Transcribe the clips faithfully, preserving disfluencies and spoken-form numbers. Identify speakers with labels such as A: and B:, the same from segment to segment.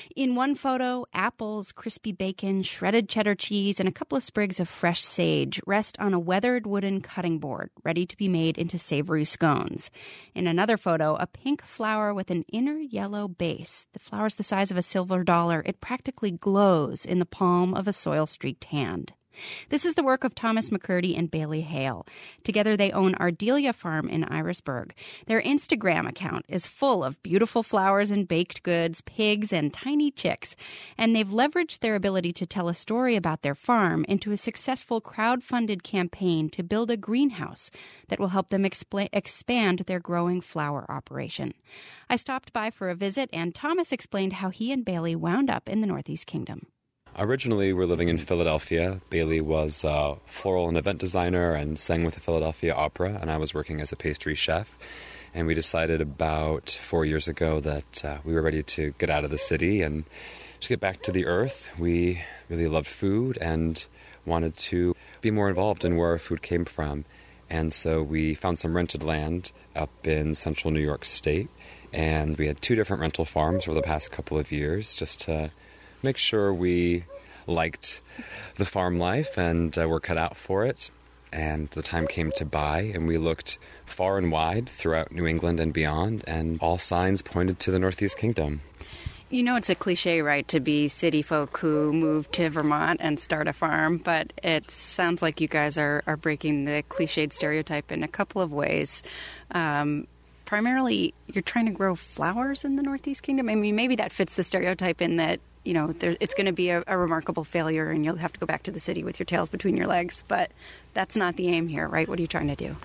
A: In one photo, apples, crispy bacon, shredded cheddar cheese, and a couple of sprigs of fresh sage rest on a weathered wooden cutting board, ready to be made into savory scones. In another photo, a pink flower with an inner yellow base. The flower's the size of a silver dollar. It practically glows in the palm of a soil-streaked hand. This is the work of Thomas McCurdy and Bailey Hale. Together they own Ardelia Farm in Irisburg. Their Instagram account is full of beautiful flowers and baked goods, pigs, and tiny chicks. And they've leveraged their ability to tell a story about their farm into a successful crowd-funded campaign to build a greenhouse that will help them expla- expand their growing flower operation. I stopped by for a visit, and Thomas explained how he and Bailey wound up in the Northeast Kingdom.
B: Originally, we're living in Philadelphia. Bailey was a floral and event designer and sang with the Philadelphia Opera, and I was working as a pastry chef. And we decided about four years ago that uh, we were ready to get out of the city and just get back to the earth. We really loved food and wanted to be more involved in where our food came from. And so we found some rented land up in central New York State, and we had two different rental farms over the past couple of years just to make sure we liked the farm life and uh, were cut out for it. And the time came to buy, and we looked far and wide throughout New England and beyond, and all signs pointed to the Northeast Kingdom.
A: You know, it's a cliche, right, to be city folk who move to Vermont and start a farm, but it sounds like you guys are, are breaking the cliched stereotype in a couple of ways. Um, primarily, you're trying to grow flowers in the Northeast Kingdom. I mean, maybe that fits the stereotype in that, you know, there, it's going to be a, a remarkable failure and you'll have to go back to the city with your tails between your legs. But that's not the aim here, right? What are you trying to do?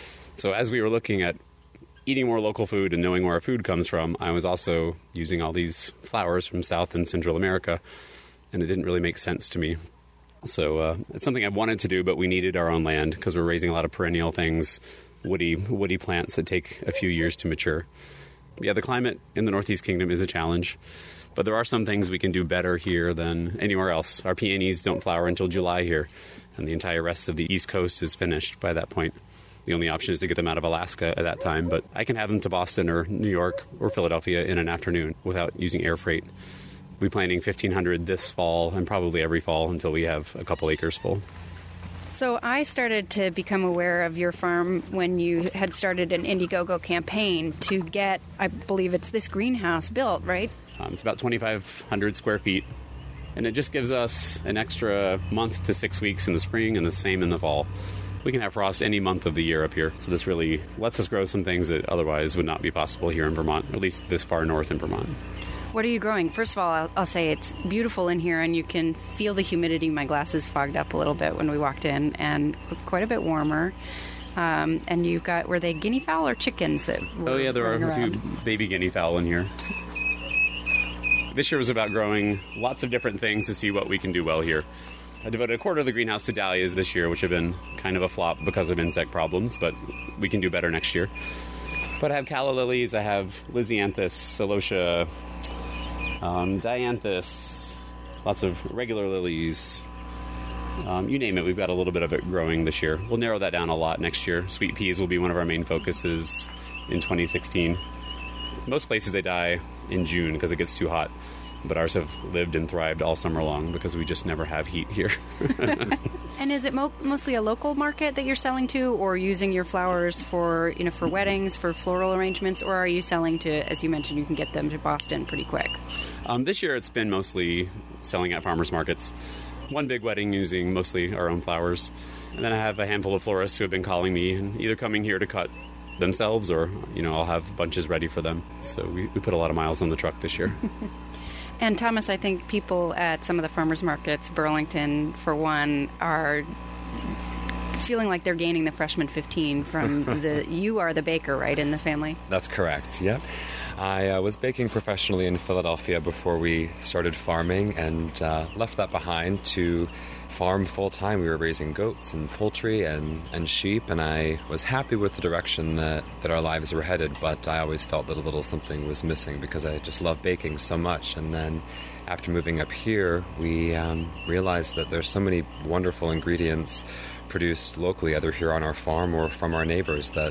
C: So as we were looking at eating more local food and knowing where our food comes from, I was also using all these flowers from South and Central America, and it didn't really make sense to me. So uh, it's something I wanted to do, but we needed our own land because we're raising a lot of perennial things, woody, woody plants that take a few years to mature. Yeah, the climate in the Northeast Kingdom is a challenge. But there are some things we can do better here than anywhere else. Our peonies don't flower until July here, and the entire rest of the East Coast is finished by that point. The only option is to get them out of Alaska at that time, but I can have them to Boston or New York or Philadelphia in an afternoon without using air freight. We'll be planting fifteen hundred this fall and probably every fall until we have a couple acres full.
A: So I started to become aware of your farm when you had started an Indiegogo campaign to get, I believe it's this greenhouse built, right?
C: Um, it's about twenty-five hundred square feet, and it just gives us an extra month to six weeks in the spring and the same in the fall. We can have frost any month of the year up here, so this really lets us grow some things that otherwise would not be possible here in Vermont, or at least this far north in Vermont.
A: What are you growing? First of all, I'll, I'll say it's beautiful in here, and you can feel the humidity. My glasses fogged up a little bit when we walked in, and quite a bit warmer. Um, and you've got, were they guinea fowl or chickens that were
C: Oh, yeah, there are a
A: around?
C: few baby guinea fowl in here. This year was about growing lots of different things to see what we can do well here. I devoted a quarter of the greenhouse to dahlias this year, which have been kind of a flop because of insect problems, but we can do better next year. But I have calla lilies, I have Lisianthus, celosia, um, dianthus, lots of regular lilies. Um, you name it, we've got a little bit of it growing this year. We'll narrow that down a lot next year. Sweet peas will be one of our main focuses in twenty sixteen. Most places they die in June because it gets too hot, but ours have lived and thrived all summer long because we just never have heat here.
A: And is it mo- mostly a local market that you're selling to, or using your flowers for, you know, for weddings, for floral arrangements, or are you selling to, as you mentioned, you can get them to Boston pretty quick?
C: Um, this year it's been mostly selling at farmers markets. One big wedding using mostly our own flowers. And then I have a handful of florists who have been calling me and either coming here to cut themselves or, you know, I'll have bunches ready for them. So we, we put a lot of miles on the truck this year.
A: And Thomas, I think people at some of the farmers markets, Burlington for one, are feeling like they're gaining the freshman fifteen from the, you are the baker, right, in the family?
B: That's correct, yeah. I uh, was baking professionally in Philadelphia before we started farming and uh, left that behind to farm full-time. We were raising goats and poultry and, and sheep, and I was happy with the direction that, that our lives were headed, but I always felt that a little something was missing because I just love baking so much. And then after moving up here, we um, realized that there's so many wonderful ingredients produced locally, either here on our farm or from our neighbors, that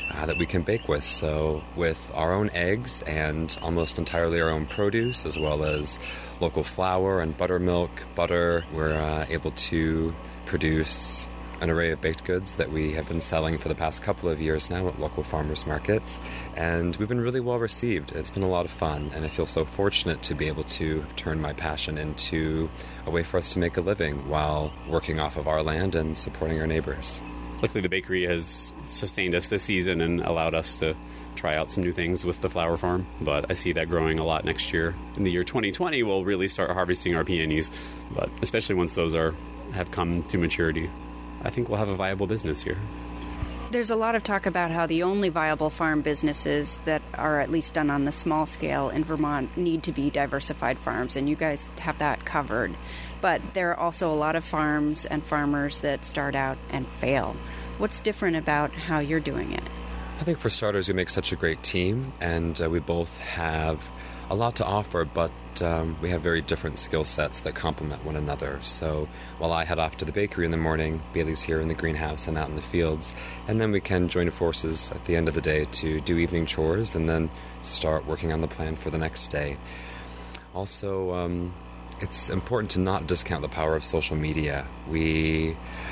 B: uh, that we can bake with. So with our own eggs and almost entirely our own produce, as well as local flour and buttermilk, butter, we're uh, able to produce an array of baked goods that we have been selling for the past couple of years now at local farmers markets, and we've been really well received. It's been a lot of fun, and I feel so fortunate to be able to turn my passion into a way for us to make a living while working off of our land and supporting our neighbors.
C: Luckily, the bakery has sustained us this season and allowed us to try out some new things with the flower farm, but I see that growing a lot next year. In the year twenty twenty, we'll really start harvesting our peonies, but especially once those are have come to maturity, I think we'll have a viable business here.
A: There's a lot of talk about how the only viable farm businesses that are at least done on the small scale in Vermont need to be diversified farms, and you guys have that covered. But there are also a lot of farms and farmers that start out and fail. What's different about how you're doing it?
B: I think for starters, we make such a great team, and uh, we both have a lot to offer, but um, we have very different skill sets that complement one another. So while I head off to the bakery in the morning, Bailey's here in the greenhouse and out in the fields, and then we can join forces at the end of the day to do evening chores and then start working on the plan for the next day. Also, um, it's important to not discount the power of social media. We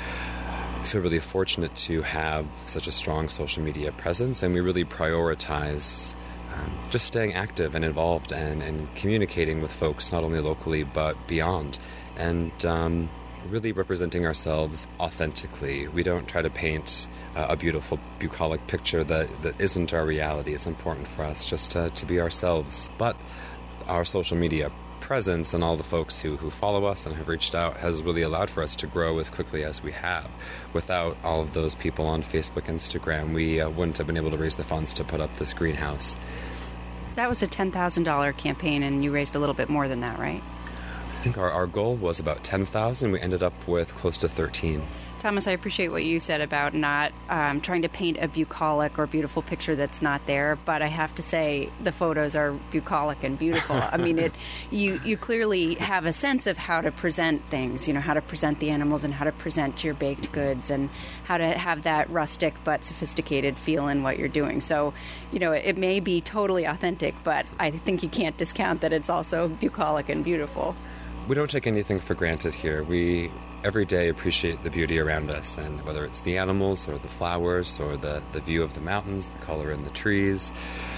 B: feel really fortunate to have such a strong social media presence, and we really prioritize Um, just staying active and involved and, and communicating with folks, not only locally but beyond, and um, really representing ourselves authentically. We don't try to paint uh, a beautiful bucolic picture that, that isn't our reality. It's important for us just to, to be ourselves. But our social media presence and all the folks who, who follow us and have reached out has really allowed for us to grow as quickly as we have. Without all of those people on Facebook, Instagram, we uh, wouldn't have been able to raise the funds to put up this greenhouse.
A: That was a ten thousand dollars campaign, and you raised a little bit more than that, right?
B: I think our, our goal was about ten thousand dollars. We ended up with close to thirteen.
A: Thomas, I appreciate what you said about not um, trying to paint a bucolic or beautiful picture that's not there, but I have to say the photos are bucolic and beautiful. I mean, it you, you clearly have a sense of how to present things, you know, how to present the animals and how to present your baked goods and how to have that rustic but sophisticated feel in what you're doing. So, you know, it, it may be totally authentic, but I think you can't discount that it's also bucolic and beautiful.
B: We don't take anything for granted here. We every day appreciate the beauty around us, and whether it's the animals or the flowers or the, the view of the mountains, the color in the trees,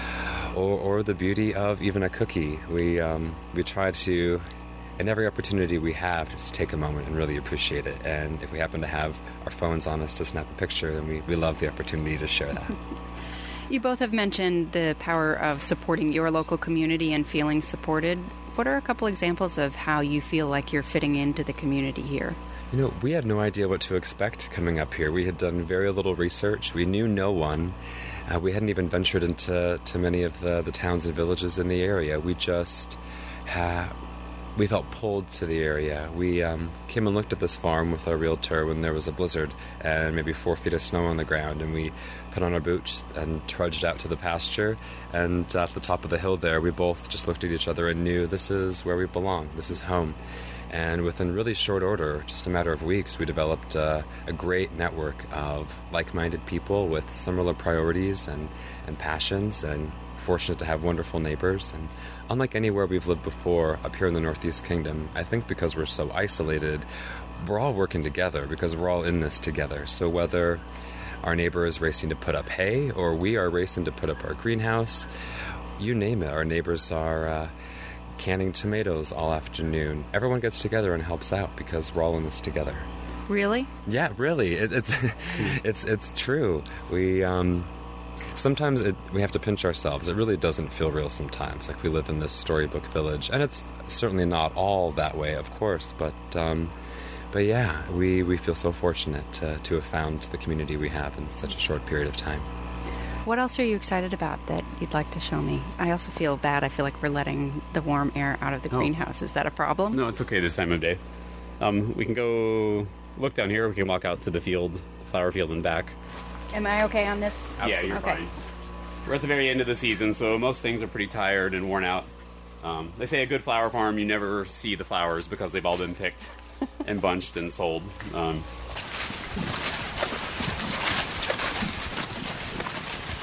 B: or, or the beauty of even a cookie. We, um, we try to, in every opportunity we have, just take a moment and really appreciate it. And if we happen to have our phones on us to snap a picture, then we, we love the opportunity to share that.
A: You both have mentioned the power of supporting your local community and feeling supported. What are a couple examples of how you feel like you're fitting into the community here?
B: You know, we had no idea what to expect coming up here. We had done very little research. We knew no one. Uh, we hadn't even ventured into to many of the, the towns and villages in the area. We just uh, we felt pulled to the area. We um, came and looked at this farm with our realtor when there was a blizzard and maybe four feet of snow on the ground, and we put on our boots and trudged out to the pasture. And at the top of the hill there, we both just looked at each other and knew this is where we belong. This is home. And within really short order, just a matter of weeks, we developed uh, a great network of like-minded people with similar priorities and, and passions, and fortunate to have wonderful neighbors. And unlike anywhere we've lived before up here in the Northeast Kingdom, I think because we're so isolated, we're all working together because we're all in this together. So whether our neighbor is racing to put up hay or we are racing to put up our greenhouse, you name it, our neighbors are uh, canning tomatoes all afternoon. Everyone gets together and helps out because we're all in this together.
A: Really?
B: Yeah, really. It, it's it's it's true. We um, sometimes it, we have to pinch ourselves. It really doesn't feel real sometimes. Like we live in this storybook village, and it's certainly not all that way, of course. But um, but yeah, we, we feel so fortunate to to have found the community we have in such a short period of time.
A: What else are you excited about that you'd like to show me? I also feel bad. I feel like we're letting the warm air out of the
C: oh.
A: greenhouse. Is that a problem?
C: No, it's okay this time of day. Um, we can go look down here. We can walk out to the field, flower field, and back.
A: Am I okay on this?
C: Yeah, you're
A: okay.
C: fine. We're at the very end of the season, so most things are pretty tired and worn out. Um, they say a good flower farm, you never see the flowers because they've all been picked and bunched and sold. Um,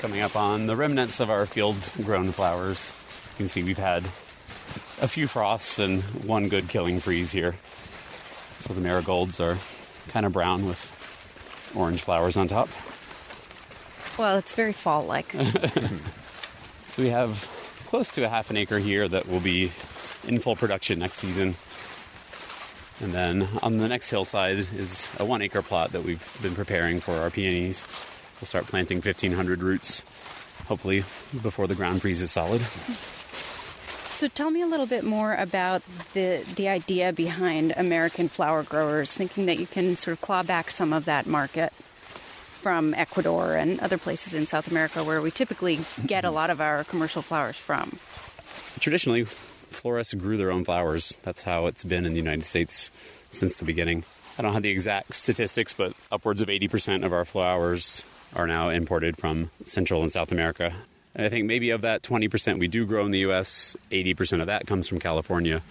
C: Coming up on the remnants of our field-grown flowers. You can see we've had a few frosts and one good killing freeze here. So the marigolds are kind of brown with orange flowers on top.
A: Well, it's very fall-like.
C: So we have close to a half an acre here that will be in full production next season. And then on the next hillside is a one-acre plot that we've been preparing for our peonies. We'll start planting fifteen hundred roots, hopefully before the ground freezes solid.
A: So tell me a little bit more about the the idea behind American flower growers, thinking that you can sort of claw back some of that market from Ecuador and other places in South America where we typically get a lot of our commercial flowers from.
C: Traditionally, florists grew their own flowers. That's how it's been in the United States since the beginning. I don't have the exact statistics, but upwards of eighty percent of our flowers are now imported from Central and South America. And I think maybe of that twenty percent we do grow in the U S, eighty percent of that comes from California.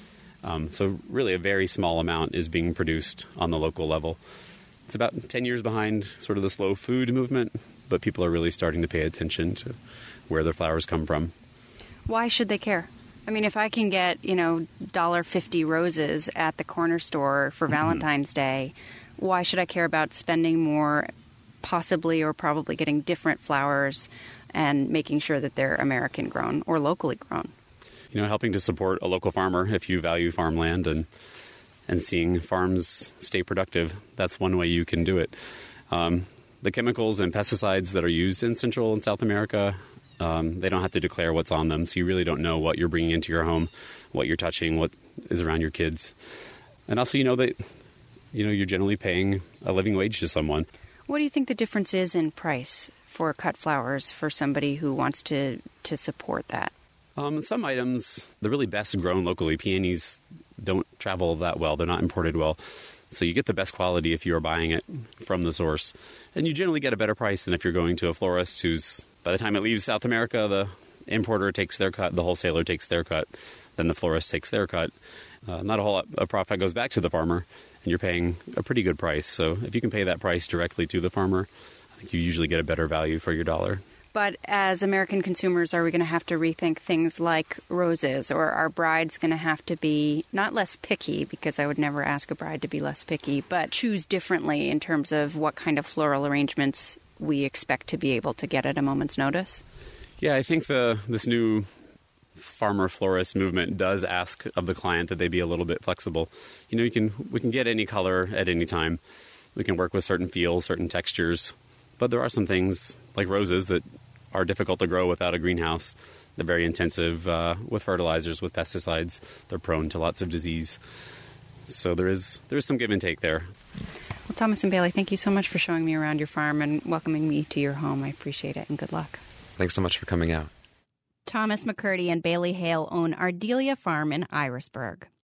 C: Um, so really a very small amount is being produced on the local level. It's about ten years behind sort of the slow food movement, but people are really starting to pay attention to where their flowers come from.
A: Why should they care? I mean, if I can get, you know, one dollar fifty roses at the corner store for mm-hmm. Valentine's Day, why should I care about spending more, possibly or probably getting different flowers and making sure that they're American grown or locally grown?
C: You know, helping to support a local farmer if you value farmland and and seeing farms stay productive, that's one way you can do it. Um, the chemicals and pesticides that are used in Central and South America, um, they don't have to declare what's on them, so you really don't know what you're bringing into your home, what you're touching, what is around your kids. And also, you know that you know you're generally paying a living wage to someone.
A: What do you think the difference is in price for cut flowers for somebody who wants to, to support that?
C: Um, some items, the really best grown locally, peonies don't travel that well. They're not imported well. So you get the best quality if you're buying it from the source. And you generally get a better price than if you're going to a florist who's, by the time it leaves South America, the importer takes their cut, the wholesaler takes their cut, then the florist takes their cut. Uh, not a whole lot of profit goes back to the farmer, and you're paying a pretty good price. So if you can pay that price directly to the farmer, I think you usually get a better value for your dollar.
A: But as American consumers, are we going to have to rethink things like roses, or are brides going to have to be not less picky, because I would never ask a bride to be less picky, but choose differently in terms of what kind of floral arrangements we expect to be able to get at a moment's notice?
C: Yeah, I think the this new farmer florist movement does ask of the client that they be a little bit flexible. You know, you can we can get any color at any time. We can work with certain feels, certain textures, but there are some things like roses that are difficult to grow without a greenhouse. They're very intensive uh, with fertilizers, with pesticides. They're prone to lots of disease. So there is there is some give and take there.
A: Well, Thomas and Bailey, thank you so much for showing me around your farm and welcoming me to your home. I appreciate it, and good luck.
B: Thanks so much for coming out.
A: Thomas McCurdy and Bailey Hale own Ardelia Farm in Irisburg.